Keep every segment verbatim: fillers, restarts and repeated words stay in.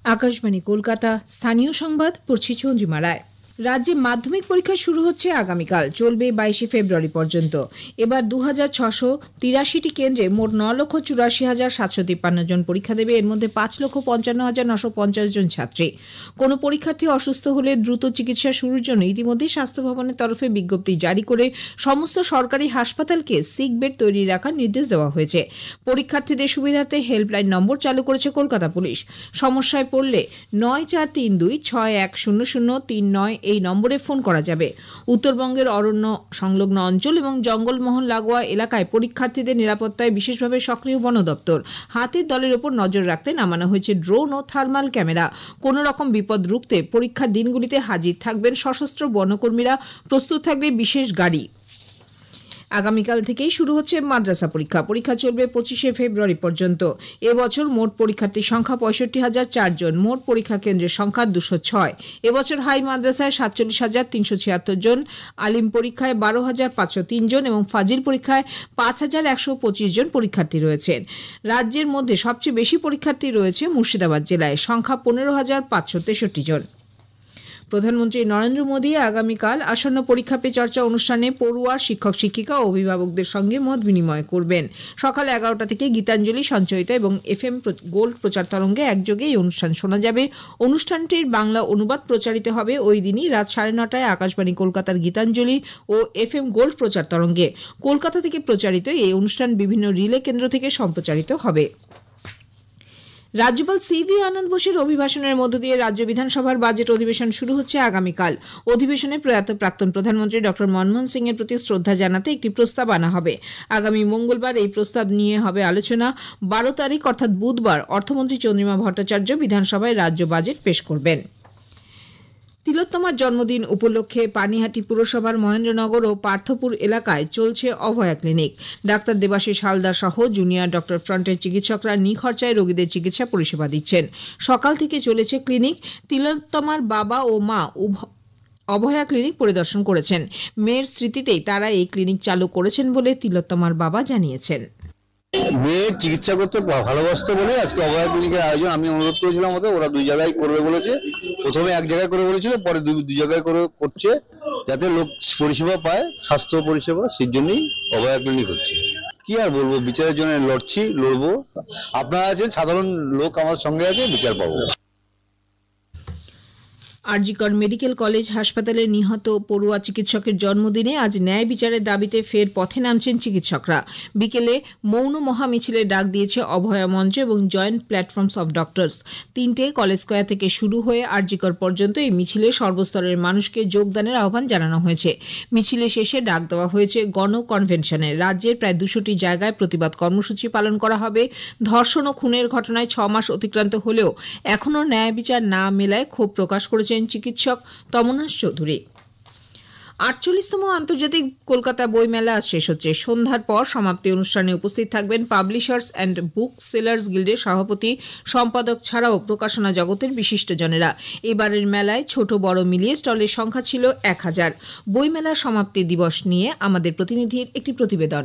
আকাশবাণী কলকাতা, স্থানীয় সংবাদ পড়ছি চন্দ্রিমা রায়। রাজ্যে মাধ্যমিক পরীক্ষা শুরু হচ্ছে আগামীকাল, চলবে বাইশে ফেব্রুয়ারি পর্যন্ত। এবার দু হাজার ছশো তিরাশিটি কেন্দ্রে মোট ন লক্ষ চুরাশি হাজার সাতশো তিপ্পান্ন জন পরীক্ষা দেবে। এর মধ্যে পাঁচ লক্ষ পঞ্চান্ন হাজার নশো পঞ্চাশ জন ছাত্রী। কোনো পরীক্ষার্থী অসুস্থ হলে দ্রুত চিকিৎসা শুরুর জন্য ইতিমধ্যে স্বাস্থ্য ভবনের তরফে বিজ্ঞপ্তি জারি করে সমস্ত সরকারি হাসপাতালকে সিক বেড তৈরি রাখার নির্দেশ দেওয়া হয়েছে। পরীক্ষার্থীদের সুবিধার্থে হেল্পলাইন নম্বর চালু করেছে কলকাতা পুলিশ। সমস্যায় পড়লে নয় চার তিন দুই ছয় এক শূন্য শূন্য তিন নয় এই নম্বরে ফোন করা যাবে। উত্তরবঙ্গের অরণ্য সংলগ্ন অঞ্চল এবং জঙ্গলমহল লাগোয়া এলাকায় পরীক্ষার্থীদের নিরাপত্তায় বিশেষভাবে সক্রিয় বন দপ্তর। হাতির দলের ওপর নজর রাখতে নামানো হয়েছে ড্রোন ও থার্মাল ক্যামেরা। কোনো রকম বিপদ রুখতে পরীক্ষার দিনগুলিতে হাজির থাকবেন সশস্ত্র বনকর্মীরা, প্রস্তুত থাকবে বিশেষ গাড়ি। আগামীকাল থেকেই শুরু হচ্ছে মাদ্রাসা পরীক্ষা। পরীক্ষা চলবে পঁচিশে ফেব্রুয়ারি পর্যন্ত। এবছর মোট পরীক্ষার্থীর সংখ্যা পঁয়ষট্টি হাজার চার জন। মোট পরীক্ষা কেন্দ্রের সংখ্যা দুশো ছয়। এবছর হাই মাদ্রাসায় সাতচল্লিশ হাজার তিনশো ছিয়াত্তর জন, আলিম পরীক্ষায় বারো হাজার পাঁচশো তিন জন এবং ফাজিল পরীক্ষায় পাঁচ হাজার একশো পঁচিশ জন পরীক্ষার্থী রয়েছেন। রাজ্যের মধ্যে সবচেয়ে বেশি পরীক্ষার্থী রয়েছে মুর্শিদাবাদ জেলায়, সংখ্যা পনেরো হাজার পাঁচশো তেষট্টি জন। প্রধানমন্ত্রী নরেন্দ্র মোদী আগামীকাল আসন্ন পরীক্ষা পে চর্চা অনুষ্ঠানে পড়ুয়া, শিক্ষক শিক্ষিকা ও অভিভাবকদের সঙ্গে মত বিনিময় করবেন। সকাল এগারোটা থেকে গীতাঞ্জলি সঞ্চয়িতা এবং এফ এম গোল্ড প্রচার তরঙ্গে একযোগে এই অনুষ্ঠান শোনা যাবে। অনুষ্ঠানটির বাংলা অনুবাদ প্রচারিত হবে ওই দিনই রাত সাড়ে নটায় আকাশবাণী কলকাতার গীতাঞ্জলি ও এফ এম গোল্ড প্রচার তরঙ্গে। কলকাতা থেকে প্রচারিত এই অনুষ্ঠান বিভিন্ন রিলে কেন্দ্র থেকে সম্প্রচারিত হবে। রাজ্যপাল সি ভি আনন্দ বোসের অভিভাষণের মধ্য দিয়ে রাজ্য বিধানসভার বাজেট অধিবেশন শুরু হচ্ছে আগামীকাল। অধিবেশনে প্রয়াত প্রাক্তন প্রধানমন্ত্রী ডক্টর মনমোহন সিং এর প্রতি শ্রদ্ধা জানাতে একটি প্রস্তাব আনা হবে। আগামী মঙ্গলবার এই প্রস্তাব নিয়ে হবে আলোচনা। বারো তারিখ অর্থাৎ বুধবার অর্থমন্ত্রী চন্দ্রিমা ভট্টাচার্য বিধানসভায় রাজ্য বাজেট পেশ করবেন। তিলোত্তমার জন্মদিন উপলক্ষে পানিহাটি পুরসভার মহেন্দ্রনগর ও পার্থপুর এলাকায় চলছে অভয়া ক্লিনিক। ডাক্তার দেবাশিস হালদার সহ জুনিয়র ডক্টর ফ্রন্টের চিকিৎসকরা নিখরচায় রোগীদের চিকিৎসা পরিষেবা দিচ্ছেন। সকাল থেকে চলেছে ক্লিনিক। তিলোত্তমার বাবা ও মা অভয়া ক্লিনিক পরিদর্শন করেছেন। মেয়ের স্মৃতিতেই তারা এই ক্লিনিক চালু করেছেন বলে তিলোত্তমার বাবা জানিয়েছেন। মেয়ে চিকিৎসা করতে ভালোবাসতো বলে আজকে অভয়া ক্লিনিকের আয়োজন। আমি অনুরোধ করেছিলাম ওদের, ওরা দুই জায়গায় করবে বলেছে। প্রথমে এক জায়গায় করে বলেছিল, পরে দুই জায়গায় করে করছে, যাতে লোক পরিষেবা পায়, স্বাস্থ্য পরিষেবা। সেই জন্যই অভয়া ক্লিনিক হচ্ছে। কি আর বলবো, বিচারের জন্য লড়ছি, লড়বো। আপনারা আছেন, সাধারণ লোক আমার সঙ্গে আছে, বিচার পাবো। আরজিকর মেডিকেল কলেজ হাসপাতালে নিহত পড়ুয়া চিকিৎসকের জন্মদিনে আজ ন্যায় বিচারের দাবিতে ফের পথে নামছেন চিকিৎসকরা। বিকেলে মৌন মহামিছিলের ডাক দিয়েছে অভয়া মঞ্চ এবং জয়েন্ট প্ল্যাটফর্মস অব ডক্টরস। তিনটে কলেজ স্কয়ার থেকে শুরু হয়ে আরজিকর পর্যন্ত এই মিছিলে সর্বস্তরের মানুষকে যোগদানের আহ্বান জানানো হয়েছে। মিছিলে শেষে ডাক দেওয়া হয়েছে গণ কনভেনশনের। রাজ্যের প্রায় দুশোটি জায়গায় প্রতিবাদ কর্মসূচি পালন করা হবে। ধর্ষণ ও খুনের ঘটনায় ছ মাস অতিক্রান্ত হলেও এখনও ন্যায় বিচার না মেলায় ক্ষোভ প্রকাশ করেছে চিকিৎসক তমনাশ চৌধুরী। আটচল্লিশতম আন্তর্জাতিক কলকাতা বই মেলা আজ শেষ হচ্ছে। সন্ধ্যার পর সমাপ্তি অনুষ্ঠানে উপস্থিত থাকবেন পাবলিশার্স অ্যান্ড বুক সেলার্স গিল্ডের সভাপতি, সম্পাদক ছাড়াও প্রকাশনা জগতের বিশিষ্টজনেরা। এবারের মেলায় ছোট বড় মিলিয়ে স্টলের সংখ্যা ছিল এক হাজার। বইমেলার সমাপ্তি দিবস নিয়ে আমাদের প্রতিনিধির একটি প্রতিবেদন।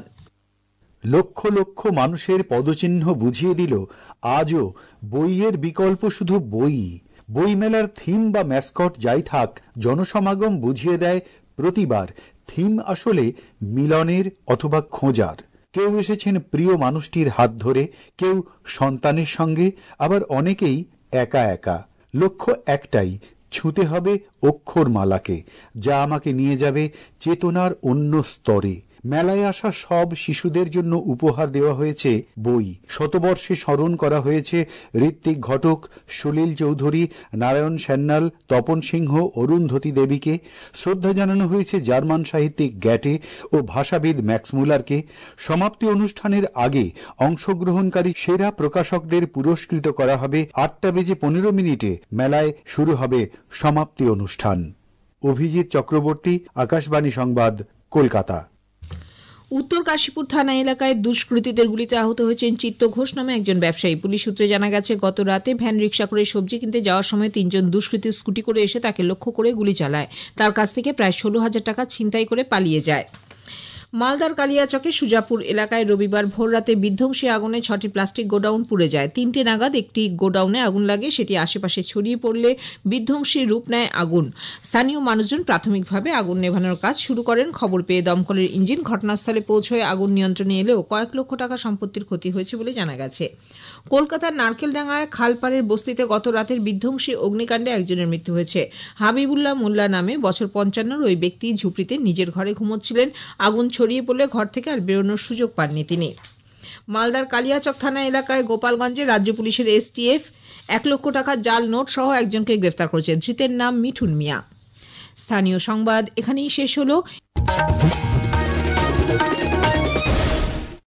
লক্ষ লক্ষ মানুষের পদচিহ্ন বুঝিয়ে দিল আজও বইয়ের বিকল্প শুধু বই। বইমেলার থিম বা ম্যাসকট যাই থাক, জনসমাগম বুঝিয়ে দেয় প্রতিবার থিম আসলে মিলনের অথবা খোঁজার। কেউ এসেছেন প্রিয় মানুষটির হাত ধরে, কেউ সন্তানের সঙ্গে, আবার অনেকেই একা একা। লক্ষ্য একটাই, ছুঁতে হবে অক্ষরমালাকে, যা আমাকে নিয়ে যাবে চেতনার অন্য স্তরে। মেলায় আসা সব শিশুদের জন্য উপহার দেওয়া হয়েছে বই। শতবর্ষে স্মরণ করা হয়েছে ঋত্বিক ঘটক, সলিল চৌধুরী, নারায়ণ সান্যাল, তপন সিংহ, অরুন্ধতী দেবীকে। শ্রদ্ধা জানানো হয়েছে জার্মান সাহিত্যিক গ্যাটে ও ভাষাবিদ ম্যাক্স মুলারকে। সমাপ্তি অনুষ্ঠানের আগে অংশগ্রহণকারী সেরা প্রকাশকদের পুরস্কৃত করা হবে। আটটা বেজে পনেরো মিনিটে মেলায় শুরু হবে সমাপ্তি অনুষ্ঠান। অভিজিৎ চক্রবর্তী, আকাশবাণী সংবাদ, কলকাতা। উত্তর কাশীপুর থানা এলাকায় দুষ্কৃতীদের গুলিতে আহত হয়েছেন চিত্ত ঘোষ নামে একজন ব্যবসায়ী। পুলিশ সূত্রে জানা গেছে, গত রাতে ভ্যান রিক্সা করে সবজি কিনতে যাওয়ার সময় তিনজন দুষ্কৃতী স্কুটি করে এসে তাকে লক্ষ্য করে গুলি চালায়। তার কাছ থেকে প্রায় ষোলো হাজার টাকা ছিনতাই করে পালিয়ে যায়। মালদার কালিয়াচকে সুজাপুর এলাকায় রবিবার ভোররাতে বিধ্বংসী আগুনে ছটি প্লাস্টিক গোডাউন পুড়ে যায়। তিনটে নাগাদ একটি গোডাউনে আগুন লাগে, সেটি আশেপাশে ছড়িয়ে পড়লে বিধ্বংসী রূপ নেয় আগুন। স্থানীয় মানুষজন প্রাথমিকভাবে আগুন নেভানোর কাজ শুরু করেন। খবর পেয়ে দমকলের ইঞ্জিন ঘটনাস্থলে পৌঁছয় আগুন নিয়ন্ত্রণে এলেও কয়েক লক্ষ টাকা সম্পত্তির ক্ষতি হয়েছে বলে জানা গেছে। কলকাতার নারকেলডাঙ্গায় খালপাড়ের বস্তিতে গত রাতের বিধ্বংসী অগ্নিকাণ্ডে একজনের মৃত্যু হয়েছে। হাবিবুল্লাহ মোল্লা নামে বছর পঞ্চান্নর ওই ব্যক্তি ঝুপড়িতে নিজের ঘরে ঘুমোচ্ছিলেন। আগুন ছড়িয়ে পড়লে ঘর থেকে আর বেরোনোর সুযোগ পাননি তিনি। মালদার কালিয়াচক থানা এলাকায় গোপালগঞ্জে রাজ্য পুলিশের এসটিএফ এক লক্ষ টাকার জাল নোট সহ একজনকে গ্রেফতার করেছে। ধৃতের নাম মিঠুন মিয়া। স্থানীয় সংবাদ এখানেই শেষ হলো।